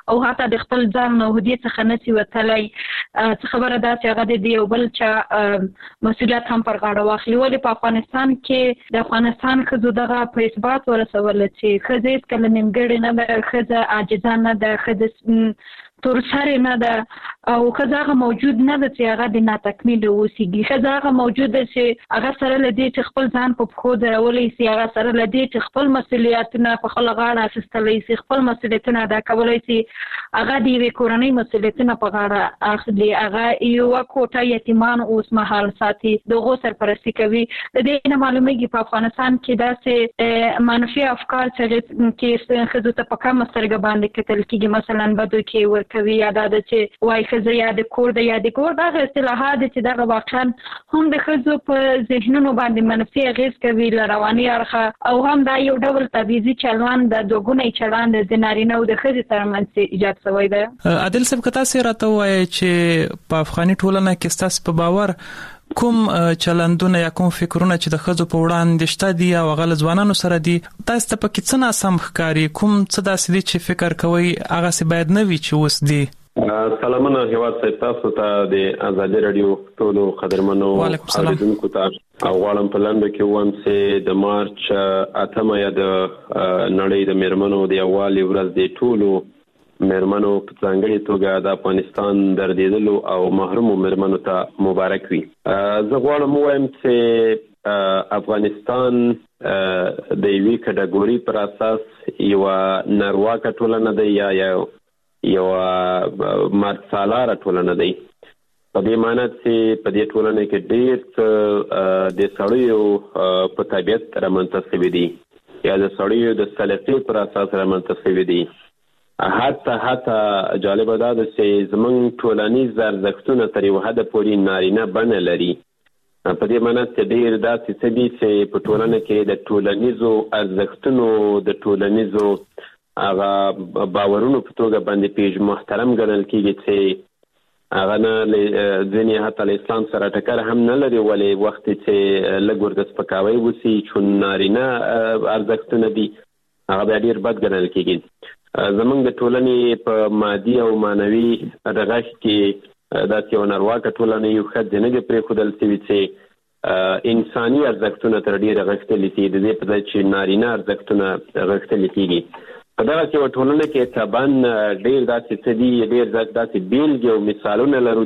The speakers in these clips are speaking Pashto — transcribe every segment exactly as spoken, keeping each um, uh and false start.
او حتی د خپل ځان نه هدیه څخه نسی وتلی. څه خبره ده چې هغه د یو بل چا مسؤلیت هم پر غاړه واخلي. ولې په افغانستان کې د افغانستان ښځو دغه په اثبات ورسوله چې ښځه هېڅکله نیمګړې نه ده، ښځه عاجزه نه ده، ښځه تورسرې نه ده او ښځه هغه موجود نه ده چې هغه د ناتکمیله اوسېږي. ښځه هغه موجود ده چې هغه سره له دې چې خپل ځان په پښو درولی سي، هغه سره له دې چې خپل مسؤلیتونه په خپله غاړه اخیستلی سي، خپل مسؤلیتونه ادا کولی سي، هغه د یوې کورنۍ مسؤلیتونه په غاړه اخلي، هغه یوه کوټه یتیمان اوس مهال ساتي، د هغو سرپرستي کوي. د دې نه معلومیږي په افغانستان کې داسې منفي افکار چې ښځو ته په کمه سترګه باندې کتل کېږي. مثلا بدو کې ور کوي یا دا ده چې وایي ښځه یا د کور ده یا د کور، دغه اصطلاحات دي چې دغه واقعا هم د ښځو په ذهنونو باندې منفي اغېز کوي له رواني اړخه، او هم دا یو ډول تبعیضي چلند د دوګونی چلند د نارینه او د ښځې ترمنځ ایجاد شوی ده. عادل صاحب که تاسې راته ووایئ چې په افغاني ټولنه کې ستاسو په باور کوم چلندونه یا کوم فکرونه چې د ښځو په وړاندې شته دي او هغه له ځوانانو سره دي، تاسو ته پکې څه ناسم ښکاري؟ کوم څه داسې دي چې فکر کوئ هغسې باید نه وي چې اوس دي؟ سلامونه هیواد صاحب، تاسو ته د ازادي راډیو ټولو قدرمنو اوریدونکو ته او غواړم په لنډه کې ووایم چې د مارچ اتمه یا د نړۍ د میرمنو د یووالي ورځ د ټولو میرمنو په ځانګړې توګه د افغانستان دردېدلو او محرومو میرمنو ته مبارک وي. زه غواړم ووایم چې افغانستان د یوې کټګوري پر اساس یوه نارواکه ټولنه دی یا یوه مرد سالاره ټولنه دی. په دې معنی چې په دې ټولنه کې ډېر څه د سړیو په طبیعت رامنځته شوي دي یا د سړیو د سلیقې پر اساس رامنځته شوي دي. حتی حتی جالبه دا ده چې زموږ ټولنیز ارزښتونه تر یو حده پورې نارینه بڼه لري. په دې معنی چې ډېر داسې څه دي چې په ټولنه کې د ټولنیزو ارزښتونو د ټولنیزو هغه باورونو په توګه باندې پیژ محترم ګڼل کېږي چې هغه نه ځینې حتی له اسلام سره ټکر هم نه لري، ولې وخت چې لږ ورته سپکاوی وسي چون نارینه ارزښتونه دي هغه بیا ډېر بد ګڼل کېږي. زمونږ د ټولنې په مادي او معنوي رغښت کې داسې یو نارواکه ټولنه یو ښځې نه دي پرېښودل شوي چې انساني ارزښتونه تر ډېره غښتلي دي، د دې په ځای چې نارینه ارزښتونه غښتلي کېږي. په دغسې یوه ټولنه کې طبعا ډېر داسې څه دي، ډېر داسې بیلګې او مثالونه لرو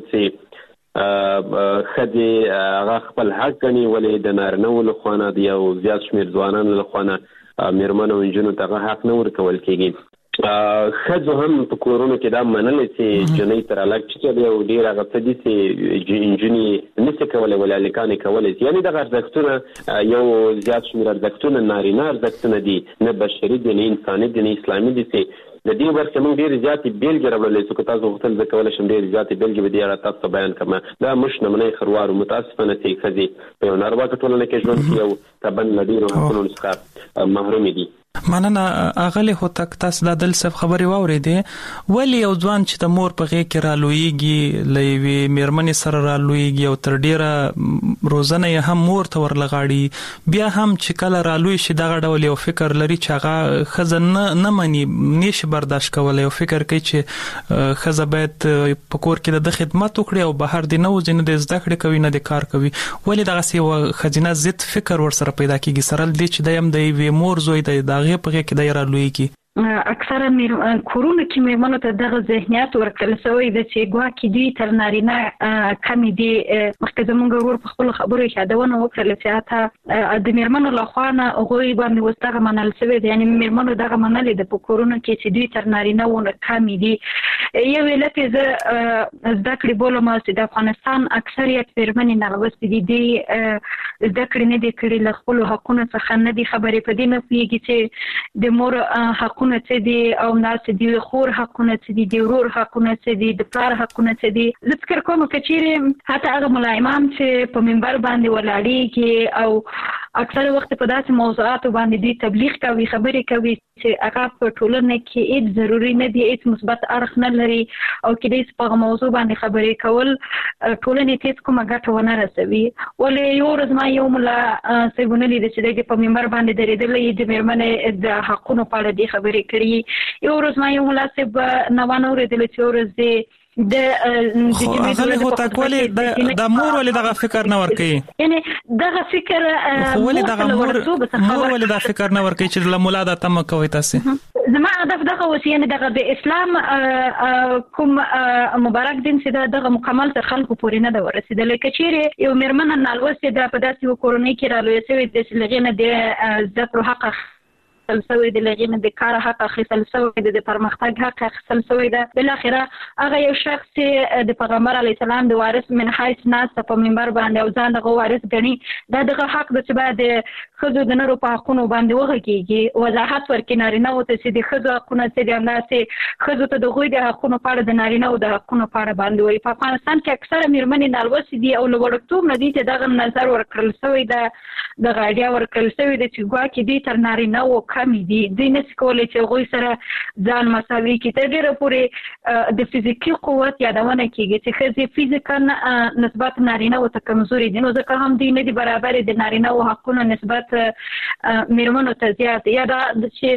چې ښځې هغه خپل حق ګڼي، ولې د نارینهو له خوا نه د یو زیات شمېر ځوانانو له خوا نه میرمنو او نجونو ته هغه حق نه ورکول کېږي. ښځو هم په کورونو کې دا منلی چې جنۍ تر هلک ټیټه دی او ډېر هغه څه دي چې نجونې نشي کولی ولې هلکان یې کولی شي. یعنې دغه ارزښتونه یو زیات شمېر ارزښتونه نارینه ارزښتونه دي، نه بشري دي، نه انساني دي، نه اسلامي دي. چې د دې برخې موږ ډېرې زیاتې بېلګې راوړلی شو. که تاسو غوښتل زه کولی شم ډېرې زیاتې بېلګې به دې اړه تاسو ته بیان کړم. دا موږ نمونی خروار متاسفانه چې ښځې په یو نارواکه ټولنه کې ژوند کوي او طبعا له ډېرو حقونو څخه محرومې دي. مننه اغلی هوتک، تاسو د عادل صاحب خبرې واورېدې. ولې یو ځوان چې د مور په غېږ کې رالویږي، له یوې میرمنې سره رالویږي او تر ډېره روزنه یې هم مور ته ورلغاړي، بیا هم چې کله رالوی شي دغه ډول یو فکر لري چې هغه ښځه نه مني، نشي برداشت کولی، او فکر کوي چې ښځه باید په کور کې د ده خدمت وکړي او بهر دې نه وځي، نه د زده کړې کوي نه د کار کوي. ولې دغسې یوه ښځینه ضد فکر ورسره پیدا کېږي سره له دې چې دی هم د یوې مور زوی دی، د هغې په غېږ کې دی رالویږي؟ اکثره کورونو کې میرمنو ته دغه ذهنیت ورکړل شوی دی چې ګواکې دوی تر نارینه کمې دي. مخکې زموږ ورور په خپلو خبرو یې یادونه وکړله چې حتی د میرمنو له خوا نه هغوی باندې اوس دغه منل شوی دی، یعنې میرمنو دغه منلې ده په کورونو کې چې دوی تر نارینه ونه کمې دي. یو علت یې زه زده کړې بولم چې د افغانستان اکثریت میرمنې ناغوستې دي، دوی زده کړې نه دي کړي، له خپلو حقونو څخه نه دي خبرې، په دې نه پوهېږي چې د مور حقونه څه دي او ناسې دي، د خور حقونه څه دي، د ورور حقونه څه دي، د پلار حقونه څه دي. زه فکر کوم که چیرې حتی هغه ملا امام چې په منبر باندې ولاړېږي او اکثره وخت په داسې موضوعاتو باندې دی تبلیغ کوي خبرې کوي چې هغه په ټولنه کې هیڅ ضروري نه دی هیڅ مثبت اړخ نه لري او کې دې په موضوع باندې خبرې کول ټولنې ته کومه ګټه ونه رسوي ولې یو ورځ ما یو ملا سیبونه لید چې د په منبر باندې درېدلې د میرمنې د حقونو په اړه دی خبرې کړي یو ورځ ما یو ملا سیب نوانه ورېدل چې ورځ دی د هغه هو تکولې د مور ولې دغه فکر نه ورکي یعنی دغه فکر ولې دغه مور مور ولې دغه فکر نه ورکي چې د مولا د تم کوي تاسو زما هدف دغه اوس یعنی دغه د اسلام کوم مبارک دین چې دغه مکمل تر خلکو پورې نه دا ورسېدل کچېره یو میرمن نالوسته د په داسې کورونی کې رالوي سوي د لغینه د ذکر حق سلسوي د لغینه د کار حق اخیستل سوی د پرمختګ حق اخیستل سوی ده بل اخره هغه یو شخص د پیغمبر علی السلام د وارث من حیث ناس په منبر باندې او ځان د وارث غني دا دغه حق د چې بعد خزو د نورو په حقونو باندې وغږیږي وضاحت ورکړي نارینه او ته چې د خزو حقونه چې د انداسې خزو ته د غوي د حقونو په اړه د نارینه او د حقونو په اړه باندې وي په افغانستان کې اکثره میرمنې نالوسې دي او لوړکتوب نه دي چې دغه نظر ورکړل سوی ده د غاډیا ورکړل سوی ده چې ګواکې دي تر نارینه او کم دي د نس کولای چې غوي سره ځان مساوي کې تر ډیره پورې د فزیکي قوت یادونه کیږي چې خزي فزیکل نسبت نارینه او کمزوري دي نو ځکه هم دي نه دي برابر د نارینه او حقونو نسبت میرمنو ته زیات یا دا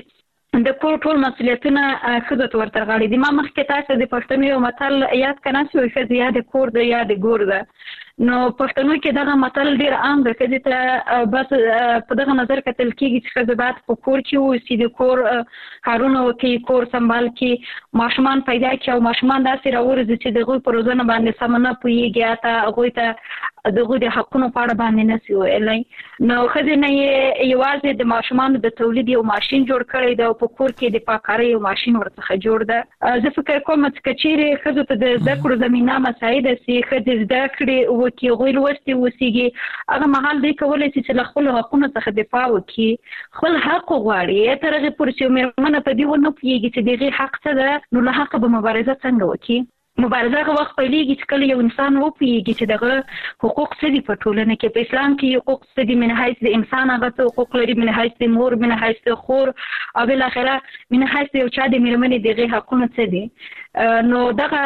چې د کور ټول مسؤلیتونه خزو ته ورته غاړي دي ما مخکې تاسو د پښتنو یو متل یاد کنه چې خزي یا د کور د یا د ګور ده نو پښتنو کې دغه متل ډیر عام دی چې ته بس په دغه نظر کتل کېږي چې خزه بعد په کور کې اوسې د کور کارونه کوي کور سمبال کې ماشومان پیدا کړي او ماشومان داسې راوړي چې دغه په روزنه باندې سمنه پويږي تا هغه ته دغه د حقونو په اړه باندې نسی ویلای نو خزه نه یوازې د ماشومان د تولید یو ماشين جوړ کړی دی او په کور کې د پاکاري یو ماشين ورته جوړ ده زه فکر کوم چې چیرې خزه ته د ذکر زمينه مساعده سي خزه زده کړي کې غوړ ورستي وسیږي هغه محل دی کولای چې له خپل حقوقو څخه دفاع وکړي خپل حق غواړي ترغه پرسیو مېرمنه په دې ونه پیږي چې دغه حق څه ده نو له حق به مبارزه څنګه وکړي مبارزه هغه وخت پیلېږي چې کله یو انسان وپوهېږي چې دغه حقوق څه دي په ټولنه کې په اسلام کې حقوق څه دي من حیث د انسان هغه څه حقوق لري من حیث د مور من حیث د خور او بالاخره من حیث یو چا د میرمنې دغه حقونه څه دي نو دغه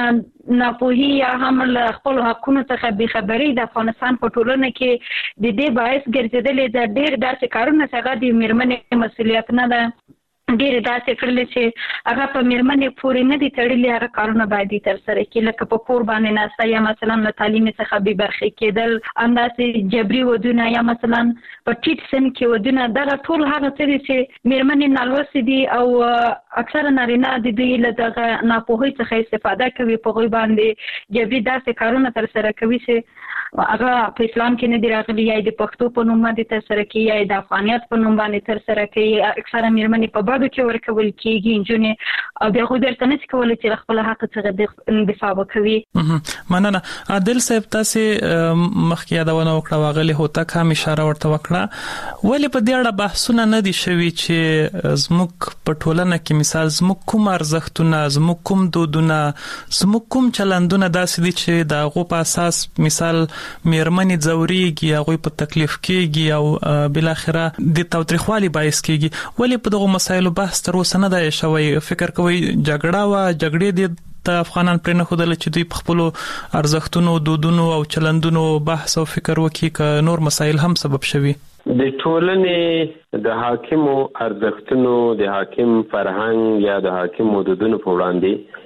ناپوهي یا هم له خپل حقونو څخه بې خبري د افغانستان په ټولنه کې د دې باعث ګرځېدلې ده ډېر داسې کارونه چې هغه د میرمنې مسؤلیت نه ده ډېر داسې کړل چې هغه په میرمنې پورې نه دي تړلي هغه کارونه باید تر سره کړي لکه په کور باندې ناسته یا مثلا له تعلیم څخه بې برخې کېدل همداسې جبري ودونه یا مثلا په ټیټ سن کې ودونه دغه ټول هغه څه دي چې میرمنې نالوستې دي او اکثره نارینه د دوی له دغه ناپوهۍ څخه استفاده کوي په هغوی باندې جبري داسې کارونه تر سره کوي چې هغه په اسلام کې نه دي راغلي یا د پښتو په نوم باندې تر سره کوي یا د افغانیت په نوم باندې تر سره کوي اکثره میرمنې په بدو کې ورکول کېږي نجونې او بیا خو بیرته نشي کولی چې خپل حق څخه دفاع وکړي. مننه. عادل صاحب تاسو مخکې یادونه وکړه واغلی هوتک هم اشاره ورته وکړه ولې په دې اړه بحثونه نه دي شوي چې زموږ په ټولنه کې مثال زموږ کوم ارزښتونه زموږ کوم دودونه زموږ کوم چلندونه داسې دي چې د هغو په اساس مثال میرمنې ځورېږي هغوی په تکلیف کېږي او بالاخره د تاوتریخوالي باعث کېږي ولې په دغو مسایلو بحث تر اوسه نه دی شوی فکر کوي جګړه وه جګړې دې ته افغانان پرې نه ښودله چې دوی په خپلو ارزښتونو دودونو او چلندونو بحث او فکر وکړي که نور مسایل هم سبب شوي د ټولنې د حاکمو ارزښتونو د حاکم فرهنګ یا د حاکمو دودونو په وړاندې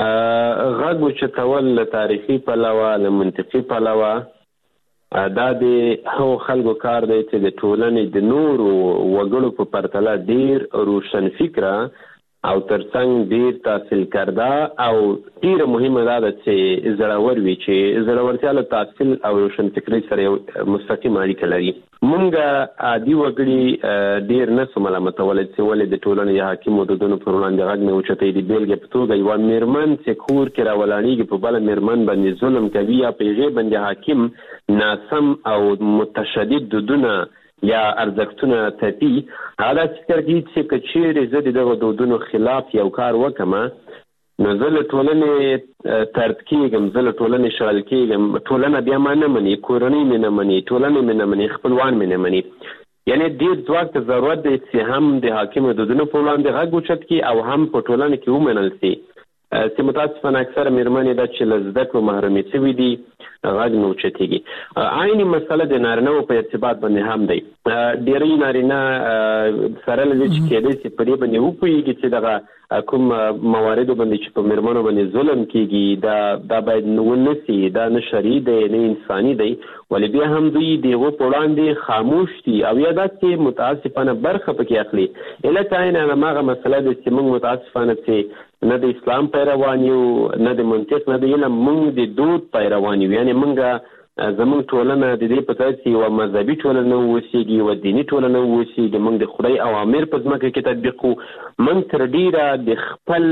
غږ اوچتول له تاریخي پلوه له منطقي پلوه دا د هغو خلکو کار دی چې د ټولنې د نورو وګړو په پرتله ډیر روشن فکره او ترڅنګ ډیر تحصیل کرده او ډیره مهمه دا ده چې زړور وي چې زړورتیا له تحصیل او روشن فکرۍ سره یو مستقیم اړیکه لري. مونږ عادي وګړي ډیر نه سو ملامتولی چې ولې د ټولنې د حاکمو دودونو پر وړاندې غږ نه اوچتی د بېلګې په توګه یوه میرمن چې کور کې راولاړېږي په بله میرمن باندې ظلم کوي یا په هغې باندې حاکم ناسم او متشدد دودونه یا ارزښتونه تپي هغه داسې فکر کوي چې که چیرې زه د دغو دودونو خلاف یو کار وکړم نو زه له ټولنې طرد کېږم، زه له ټولنې شړل کېږم، ټولنه بیا ما نه مني، کورنۍ مې نه مني، ټولنه مې نه مني، خپلوان مې نه مني. یعنی ډېر ځواک ته ضرورت دی چې هم د حاکمو دودونو په وړاندې غږ اوچت کړي او هم په ټولنه کې ومنل شي. چې متاسفانه اکثره مېرمنې دا چې له زده کړو محرومې شوي دي غږ نه اوچتېږي. عیني مسله د نارینه‌و په ارتباط باندې هم دی. ډېری نارینه سره له دې چې کېدای شي په دې باندې وپوهېږي چې دغه کوم مواردو باندې چې په مېرمنو باندې ظلم کېږي دا دا باید ونه شي، دا نه شرعي دی نه انساني دی، ولې بیا هم دوی د هغو په وړاندې خاموش دي او یا دا چې متاسفانه برخه پکې اخلي. علت عین هماغه مسله ده چې موږ متاسفانه چې نه د اسلام پیروان یو، نه د منطق، نه د علم، موږ د دود پیروان یو. یعنې موږ زموږ ټولنه د دې په تاسې یوه مذهبي ټولنه واوسېږي، یوه دیني ټولنه واوسېږي، موږ د خدای اوامر په ځمکه کې تطبیق کړو، موږ تر ډېره د خپل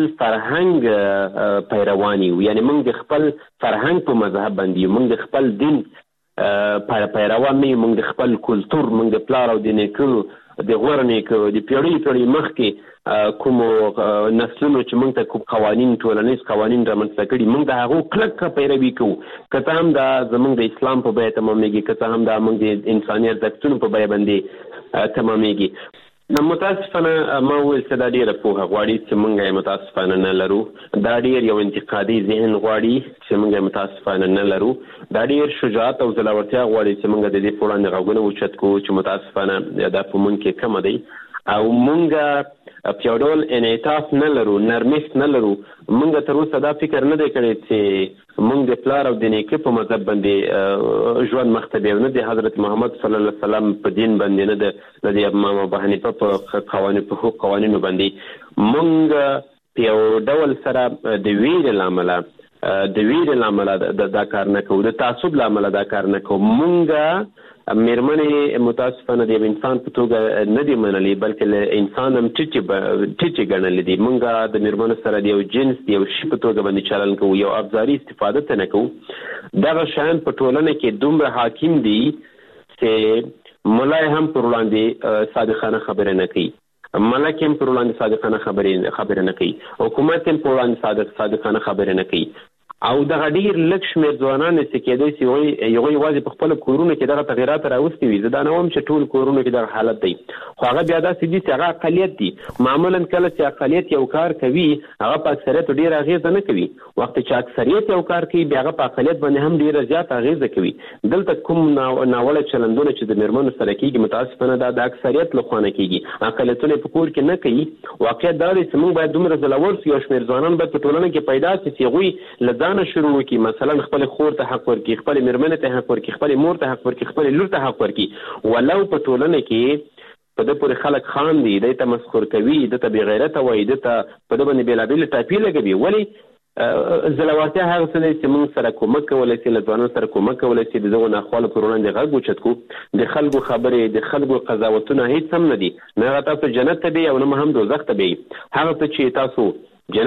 فرهنګ پیروان یو. یعنې موږ د خپل فرهنګ په مذهب باندې یو، موږ د خپل دین پیروان نه یو، موږ د خپل کلتور، موږ د پلار او د نیکه د غوره نیکه د پیړۍ پیړۍ مخکې کومو نسلونو چې موږ ته کوم قوانین ټولنیز قوانین رامنځته کړي موږ د هغو کلکه پیروي کوو، که څه هم دا زموږ د اسلام په بیه تمامېږي، که څه هم دا موږ د انساني ارزښتونو په بیه باندې تمامېږي. نو متاسفانه ما وویل چې دا ډېره پوهه غواړي چې موږ یې متاسفانه نه لرو، دا ډېر یو انتقادي ذهن غواړي چې موږ یې متاسفانه نه لرو، دا ډېر شجاعت او زړورتیا غواړي چې موږ د دې په وړاندې غوږونه اوچت کړو چې متاسفانه دا په موږ کې کمه دی او موږ په یو ډول انعطاف نه لرو، نرمښت نه لرو. موږ تر اوسه دا فکر نه دی کړی چې موږ د پلار او د نیکه په مذهب باندې ژوند مخته بیو، نه د حضرت محمد صلی الله علیه وسلم په دین باندې، نه د امام ابو حنیفه په قوانینو په قوانینو باندې. موږ په یو ډول سره د ویرې له امله د ویرې له امله دا کار نه کوو، د تعصب له امله دا کار نه کوو. موږ مېرمنې متاسفانه د یو انسان په توګه نه دي منلي، بلکې له انسان هم ټیټې ګڼلې دي. موږ د مېرمنو سره د یو جنس د یو شي په توګه باندې چلن کوو، یو ابزاري استفاده ته نه کوو. دغه شیان په ټولنه کې دومره حاکم دي چې ملا هم پر وړاندې صادقانه خبرې نه کوي، ملک هم پر وړاندې صادقانه خبرې نه کوي، حکومت هم پر وړاندې صادقانه خبرې نه کوي. او دغه ډېر لږ شمېر ځوانان چې کېدای شي هغوی یوازې په خپلو کورونو کې دغه تغیرات راوستي وي. زه دا نه وایم چې ټول کورونو کې دغه حالت دی، خو هغه بیا داسې دي چې هغه اقلیت دي. معمولا کله چې اقلیت یو کار کوي هغه په اکثریت ډېره اغېزه نه کوي، وخت چې اکثریت یو کار کوي بیا هغه په اقلیت باندې هم ډېره زیاته اغېزه کوي. دلته کوم ناوړه چلندونه چې د مېرمنو سره کېږي متاسفانه دا د اکثریت له خوا نه کېږي، اقلیتونه په کور کې نه کوي. واقعیت دا دی چې موږ باید دومره زړور شو، یو شمېر ځوانان باید په ټولنه کې پیدا شي چې هغوی له ځانه شروع وکړي، مثلا خپل خور ته حق ورکړي، خپل مېرمنې ته حق ورکړي، خپل مور ته حق ورکړي، خپل لور ته حق ورکړي. ولو په ټولنه کې په ده پورې خلک خاندي، دی ته مسخر کوي، ده ته بې غیرته وایي، ده ته په ده باندې بېلابېلې ټاپې لګوي. ولې زړورتیا هغه څه دی چې موږ سره کومک کولی شي، له ځوانانو سره کومک کولی شي د دغو ناخوالو پر وړاندې غږ اوچت کړو. د خلکو خبرې، د خلکو قضاوتونه هېڅ هم نه دي، نه هغه تاسو جنت ته بیایي او نه هم دوزخ ته بیایي. هغه څه چې تاسو